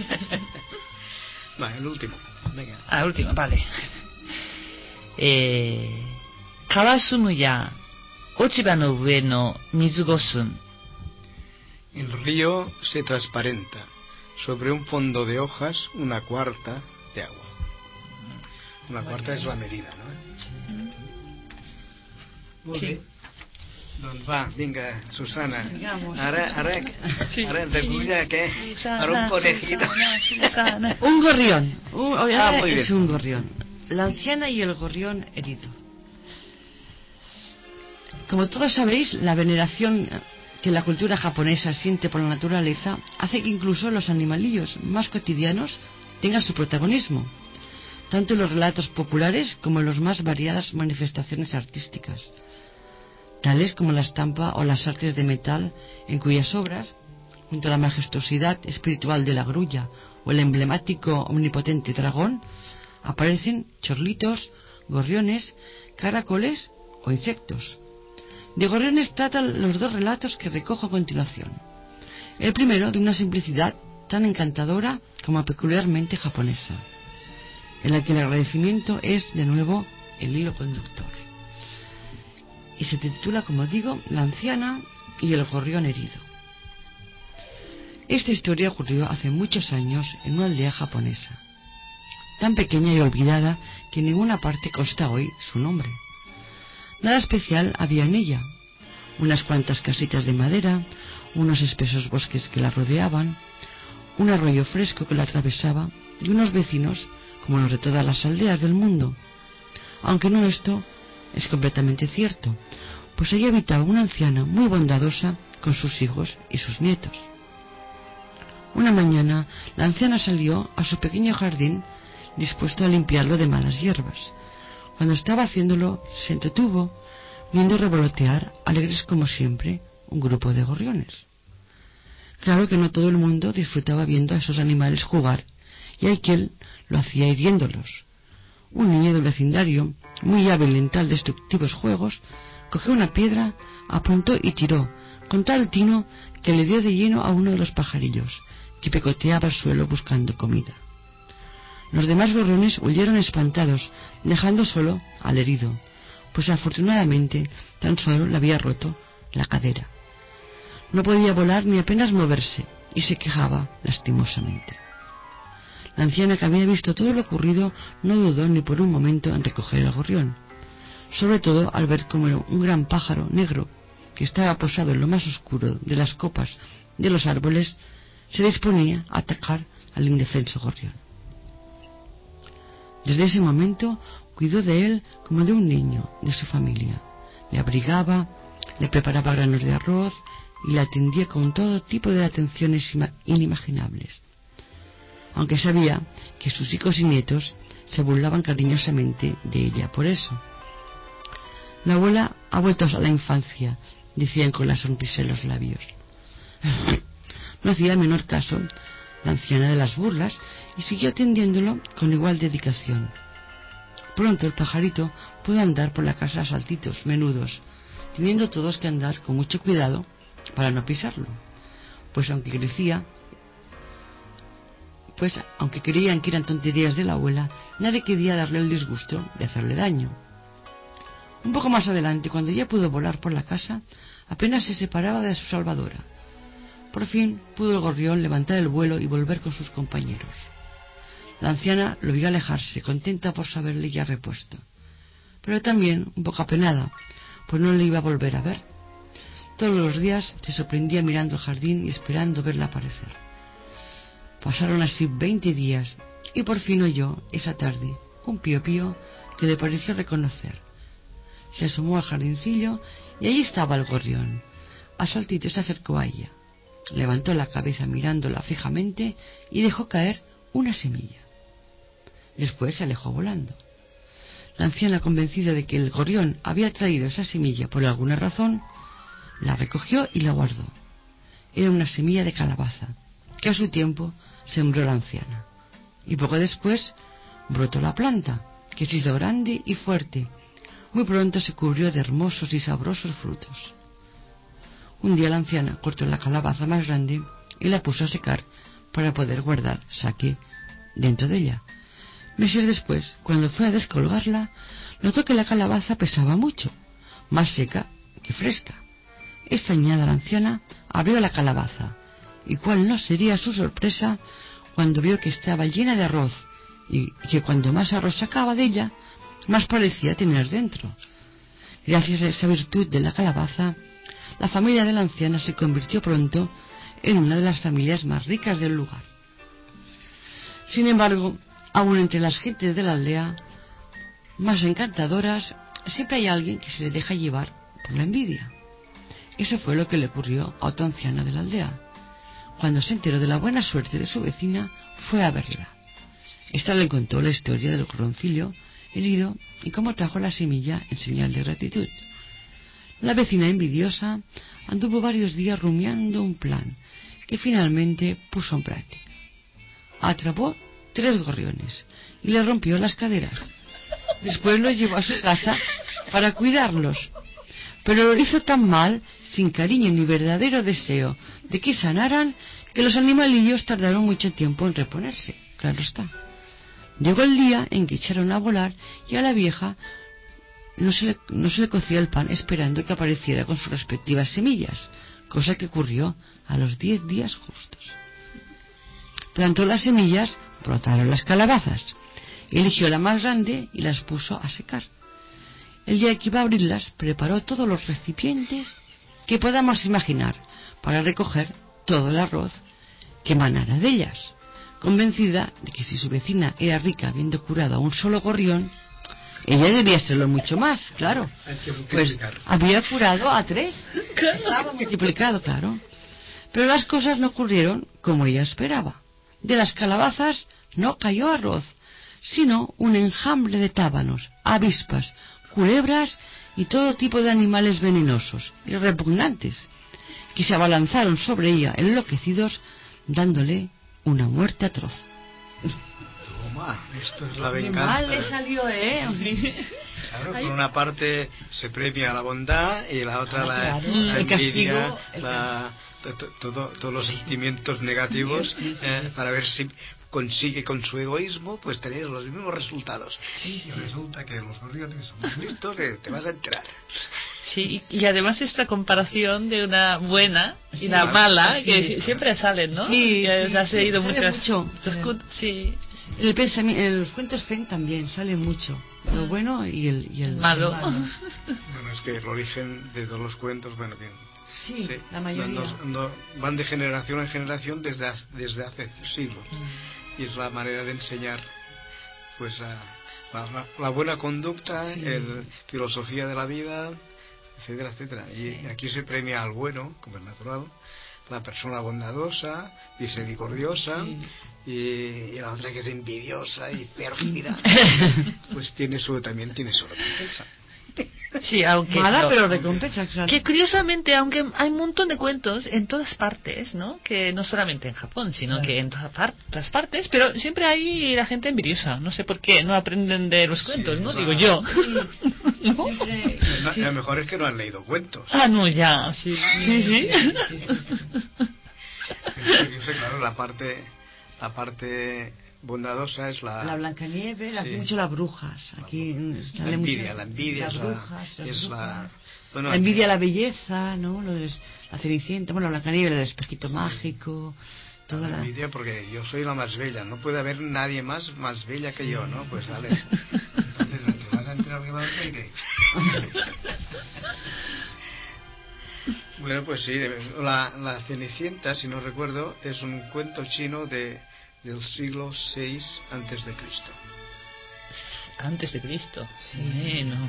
Vale, el último. Venga. Último, vale. Kawasumu ya ochiba no ue no mizugosun. El río se transparenta. Sobre un fondo de hojas, una cuarta de agua. Una cuarta es la medida, ¿no? Muy bien. Doncs va, vinga, Susana. Ara reculla què? Ara un conejito. Un gorrión. Muy bien. Es un gorrión. La anciana y el gorrión herido. Como todos sabéis, la veneración que la cultura japonesa siente por la naturaleza hace que incluso los animalillos más cotidianos tengan su protagonismo, tanto en los relatos populares como en las más variadas manifestaciones artísticas, tales como la estampa o las artes de metal, en cuyas obras, junto a la majestuosidad espiritual de la grulla o el emblemático omnipotente dragón, aparecen chorlitos, gorriones, caracoles o insectos. De gorriones tratan los dos relatos que recojo a continuación. El primero de una simplicidad tan encantadora como peculiarmente japonesa, en la que el agradecimiento es de nuevo el hilo conductor, y se titula, como digo, La anciana y el gorrión herido. Esta historia ocurrió hace muchos años en una aldea japonesa, tan pequeña y olvidada que en ninguna parte consta hoy su nombre. Nada especial había en ella: unas cuantas casitas de madera, unos espesos bosques que la rodeaban, un arroyo fresco que la atravesaba y unos vecinos como los de todas las aldeas del mundo. Aunque no esto es completamente cierto, pues allí habitaba una anciana muy bondadosa con sus hijos y sus nietos. Una mañana la anciana salió a su pequeño jardín dispuesto a limpiarlo de malas hierbas. Cuando estaba haciéndolo, se entretuvo viendo revolotear, alegres como siempre, un grupo de gorriones. Claro que no todo el mundo disfrutaba viendo a esos animales jugar, y hay quien lo hacía hiriéndolos. Un niño del vecindario, muy hábil en tal destructivos juegos, cogió una piedra, apuntó y tiró, con tal tino que le dio de lleno a uno de los pajarillos, que picoteaba el suelo buscando comida. Los demás gorriones huyeron espantados, dejando solo al herido, pues afortunadamente tan solo le había roto la cadera. No podía volar ni apenas moverse, y se quejaba lastimosamente. La anciana, que había visto todo lo ocurrido, no dudó ni por un momento en recoger el gorrión, sobre todo al ver cómo un gran pájaro negro, que estaba posado en lo más oscuro de las copas de los árboles, se disponía a atacar al indefenso gorrión. Desde ese momento cuidó de él como de un niño de su familia. Le abrigaba, le preparaba granos de arroz y le atendía con todo tipo de atenciones inimaginables, aunque sabía que sus hijos y nietos se burlaban cariñosamente de ella por eso. La abuela ha vuelto a la infancia, decían con la sonrisa en los labios. No hacía el menor caso la anciana de las burlas y siguió atendiéndolo con igual dedicación. Pronto el pajarito pudo andar por la casa a saltitos menudos, teniendo todos que andar con mucho cuidado para no pisarlo, pues aunque creían que eran tonterías de la abuela, nadie quería darle el disgusto de hacerle daño. Un poco más adelante, cuando ya pudo volar por la casa, apenas se separaba de su salvadora. Por fin pudo el gorrión levantar el vuelo y volver con sus compañeros. La anciana lo vio alejarse, contenta por saberle ya repuesto, pero también un poco apenada, pues no le iba a volver a ver. Todos los días se sorprendía mirando el jardín y esperando verla aparecer. Pasaron así 20 días y por fin oyó esa tarde un pío pío que le pareció reconocer. Se asomó al jardincillo y allí estaba el gorrión. A saltitos se acercó a ella, levantó la cabeza mirándola fijamente y dejó caer una semilla. Después se alejó volando. La anciana, convencida de que el gorrión había traído esa semilla por alguna razón, la recogió y la guardó. Era una semilla de calabaza que a su tiempo sembró la anciana, y poco después brotó la planta, que se hizo grande y fuerte. Muy pronto se cubrió de hermosos y sabrosos frutos. Un día la anciana cortó la calabaza más grande y la puso a secar para poder guardar sake dentro de ella. Meses después, cuando fue a descolgarla, notó que la calabaza pesaba mucho, más seca que fresca. Extrañada, la anciana abrió la calabaza, y cuál no sería su sorpresa cuando vio que estaba llena de arroz, y que cuando más arroz sacaba de ella, más parecía tener dentro. Gracias a esa virtud de la calabaza, la familia de la anciana se convirtió pronto en una de las familias más ricas del lugar. Sin embargo, aún entre las gentes de la aldea más encantadoras, siempre hay alguien que se le deja llevar por la envidia. Eso fue lo que le ocurrió a otra anciana de la aldea. Cuando se enteró de la buena suerte de su vecina, fue a verla. Esta le contó la historia del gorroncillo herido y cómo trajo la semilla en señal de gratitud. La vecina envidiosa anduvo varios días rumiando un plan que finalmente puso en práctica. Atrapó 3 gorriones y le rompió las caderas. Después los llevó a su casa para cuidarlos, pero lo hizo tan mal, sin cariño ni verdadero deseo de que sanaran, que los animalillos tardaron mucho tiempo en reponerse. Claro está. Llegó el día en que echaron a volar y a la vieja no se le cocía el pan esperando que apareciera con sus respectivas semillas, cosa que ocurrió a los 10 días justos. Plantó las semillas, brotaron las calabazas, eligió la más grande y las puso a secar. El día que iba a abrirlas, preparó todos los recipientes que podamos imaginar para recoger todo el arroz que emanara de ellas, convencida de que si su vecina era rica habiendo curado a un solo gorrión, ella debía serlo mucho más, claro. Pues había curado a 3. Estaba multiplicado, claro. Pero las cosas no ocurrieron como ella esperaba. De las calabazas no cayó arroz, sino un enjambre de tábanos, avispas, culebras y todo tipo de animales venenosos y repugnantes, que se abalanzaron sobre ella enloquecidos, dándole una muerte atroz. Toma, esto es la venganza. Mal le salió, Claro, por una parte se premia la bondad y la otra la envidia, todos los sentimientos negativos, para ver si consigue con su egoísmo pues tener los mismos resultados. Y resulta que los gorriones son más listos, te vas a enterar. Sí, y además esta comparación de una buena y la mala, que siempre salen, ¿no? Sí, has leído muchas. Sí. Los cuentos Zen también sale mucho, lo bueno y el malo. Bueno, es que el origen de todos los cuentos, bueno, bien. Sí, la mayoría. Van de generación en generación desde hace siglos. Y es la manera de enseñar pues la buena conducta, filosofía de la vida, etcétera, etcétera. Y aquí se premia al bueno, como es natural, la persona bondadosa, misericordiosa, y la otra que es envidiosa y pérfida, pues también tiene su recompensa. Sí, aunque mala, pero recompensa, claro. Que curiosamente, aunque hay un montón de cuentos en todas partes, ¿no? Que no solamente en Japón, sino que en todas partes, pero siempre hay la gente envidiosa. No sé por qué, no aprenden de los cuentos, ¿no? Digo yo. ¿No? Lo mejor es que no han leído cuentos. No, ya. Sí. Yo sé, claro, la parte bondadosa es la Blancanieves, aquí mucho las brujas, aquí la envidia las brujas, bueno, la envidia, la belleza, ¿no? Lo de la Cenicienta, bueno, Blancanieves, el espejito mágico, toda la envidia, porque yo soy la más bella, no puede haber nadie más bella que yo, ¿no? Pues vale. Entonces, ¿te vas a enterar que va a decir? Bueno, pues sí, la Cenicienta, si no recuerdo, es un cuento chino del siglo VI antes de Cristo. Antes de Cristo. Sí, no.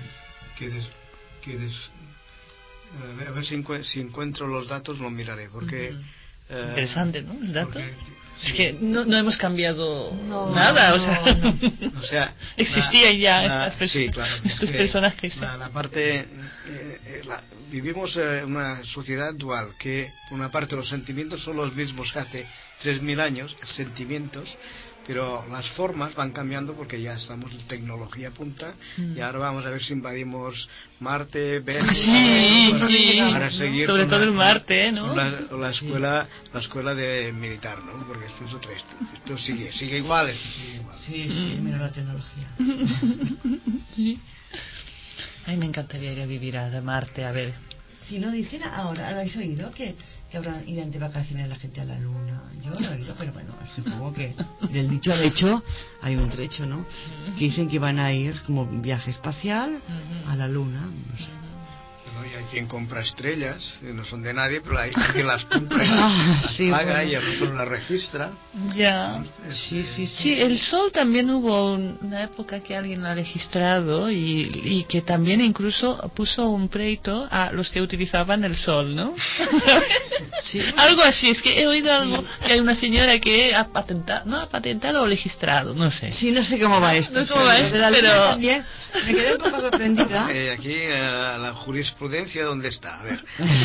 A ver si encuentro los datos, lo miraré, porque interesante, ¿no? El dato. Es que no hemos cambiado nada, o sea, existían ya estos personajes. La parte vivimos en una sociedad dual, que por una parte los sentimientos son los mismos que hace 3000 años, sentimientos, pero las formas van cambiando porque ya estamos en tecnología punta y ahora vamos a ver si invadimos Marte, Venus, para seguir sobre todo el Marte, ¿no? La escuela de militar, ¿no? Porque esto es otra, esto sigue igual. Sí, mira la tecnología. Sí. Ay, me encantaría ir a vivir a Marte, a ver. Si no dicen ahora, ¿habéis oído que irán de vacaciones la gente a la Luna? Yo no he oído, pero bueno, supongo que del dicho al hecho hay un trecho, ¿no? Que dicen que van a ir como viaje espacial a la Luna, no sé. Bueno, y hay quien compra estrellas, que no son de nadie, pero hay quien las compra, paga y el otro las registra. Ya. Sí, el sol también hubo una época que alguien lo ha registrado y que también incluso puso un pleito a los que utilizaban el sol, ¿no? Sí. Algo así, es que he oído algo, que hay una señora que ha patentado o registrado, no sé. Sí, no sé cómo va esto. No sé cómo va esto, pero... También me quedé un poco sorprendida. Aquí la jurisprudencia, ¿dónde está? A ver.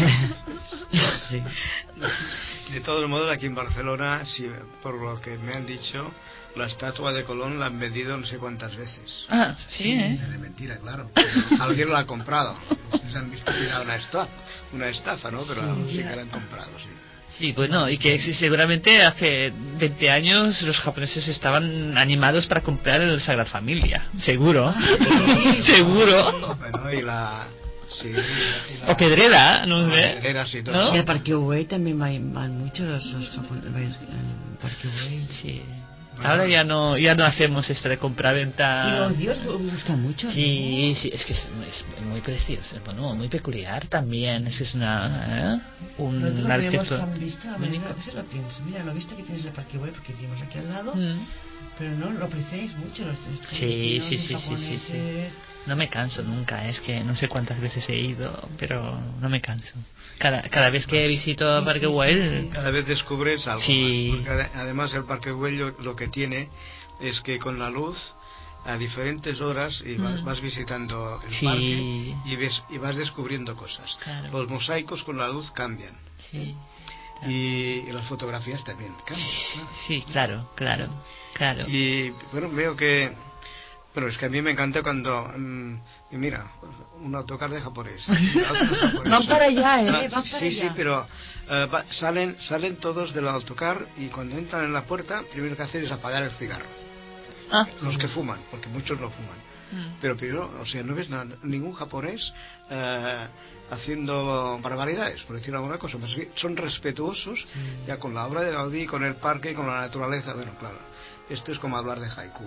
Sí. De todos modos, aquí en Barcelona, sí, por lo que me han dicho, la estatua de Colón la han vendido no sé cuántas veces. Ah, sí, ¿eh? De mentira, claro. Alguien lo ha comprado. Ustedes han visto que era una estafa, ¿no? Pero sí que la han comprado, sí. Sí, bueno, y que seguramente hace 20 años los japoneses estaban animados para comprar el Sagrada Familia, seguro. Seguro. Bueno, y la... Sí, o Pedrera, no sé. Pedrera, sí, ¿no? Y al Parque Güell también van mucho los japoneses. Parque Güell. Sí. Ahora ya no hacemos esto de compra-venta. Y los dios gustan mucho. Sí, ¿no? Sí, es que es muy precioso, bueno, muy peculiar también. Es una un arquitecto. Mira, lo viste que tienes el Parque Güell porque vivimos aquí al lado. Pero no lo apreciáis mucho los sí. japoneses. No me canso nunca, es que no sé cuántas veces he ido, pero no me canso. Cada vez que visito el Parque Güell... Cada vez descubres algo sí. más. Porque además el Parque Güell lo que tiene es que con la luz a diferentes horas y vas visitando el parque y vas descubriendo cosas. Claro. Los mosaicos con la luz cambian. Sí. Y las fotografías también cambian. Sí, claro. Y bueno, veo que... Pero es que a mí me encanta cuando... y mira, un autocar de japonés. Van para allá, van para sí, allá. Sí, pero salen todos del autocar y cuando entran en la puerta, primero que hacen es apagar el cigarro. Los que fuman, porque muchos no fuman. Pero primero, o sea, no ves ningún japonés haciendo barbaridades, por decir alguna cosa. Pues son respetuosos ya con la obra de Gaudí, con el parque, con la naturaleza. Bueno, claro. Esto es como hablar de haiku.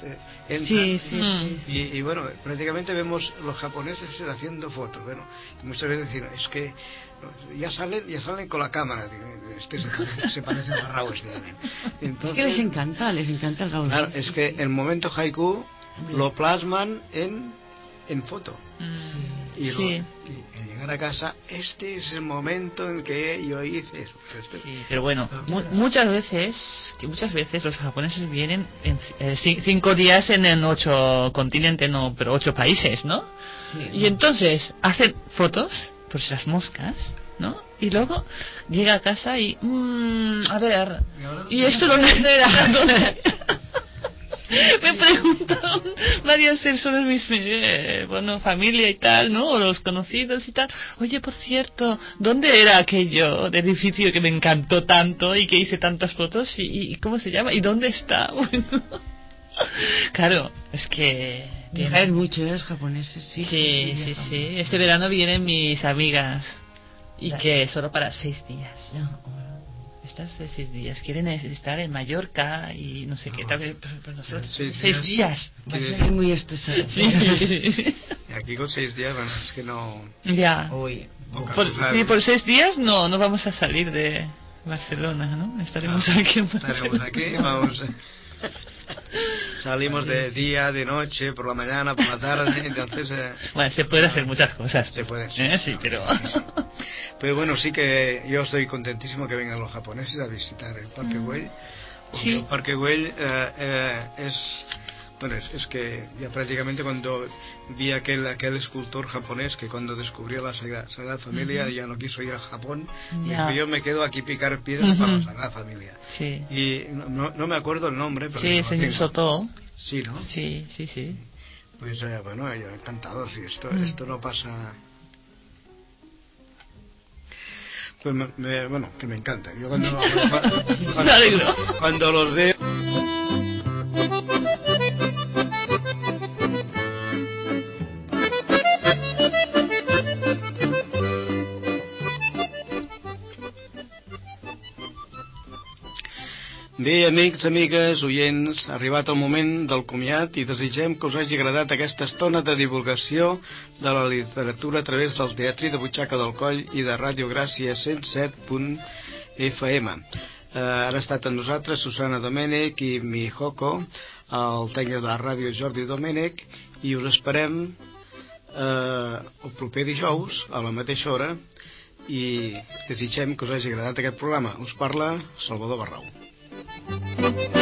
Y bueno, prácticamente vemos los japoneses haciendo fotos. Bueno, y muchas veces dicen, es que ya salen con la cámara. Se parece a Barrao este. Entonces, es que les encanta el Gaudí. Claro, es que el momento haiku lo plasman en foto. Y al llegar a casa, este es el momento en que yo hice eso. Sí, pero bueno, muchas veces los japoneses vienen en 5 días en 8 continentes, no, pero 8 países, ¿no? Sí, y entonces hacen fotos por las moscas, ¿no? Y luego llega a casa y a ver, ¿y esto dónde era? ¿Dónde? Me preguntaron varias personas, familia y tal, ¿no? O los conocidos y tal. Oye, por cierto, ¿dónde era aquello de edificio que me encantó tanto y que hice tantas fotos? ¿Y cómo se llama? ¿Y dónde está? Bueno, claro, es que... Viajan mucho, los japoneses, sí. Este verano vienen mis amigas y que solo para 6 días. Estas 6 días quieren estar en Mallorca y no sé qué tal, pero nosotros 6 días. Va a ser muy estresado. Sí. Y aquí con 6 días, bueno, es que no. Ya. Por 6 días no vamos a salir de Barcelona, ¿no? Estaremos aquí en Barcelona. Estaremos aquí, vamos. Salimos de día, de noche, por la mañana, por la tarde, entonces... Bueno, se puede hacer muchas cosas. Se puede, sí, pero... Sí. Pero bueno, sí que yo estoy contentísimo que vengan los japoneses a visitar el Parque Güell. Porque el Parque Güell es que ya prácticamente cuando vi aquel escultor japonés que cuando descubrió la Sagrada Familia ya no quiso ir a Japón, dijo, yo me quedo aquí picar piedras para la Sagrada Familia. Sí. Y no me acuerdo el nombre, pero sí, señor Soto. Sí, ¿no? Sí. Pues bueno, yo encantado, si esto no pasa. Pues bueno, que me encanta. Yo cuando los veo. Bé, amics, amigues, oients, ha arribat el moment del comiat i desitgem que us hagi agradat aquesta estona de divulgació de la literatura a través del Teatrí de Butxaca del Coll i de Ràdio Gràcia 107.fm. Han estat amb nosaltres Susana Domènech i Mijoko, el tècnic de la ràdio Jordi Domènech, i us esperem el proper dijous a la mateixa hora i desitgem que us hagi agradat aquest programa. Us parla Salvador Barrau.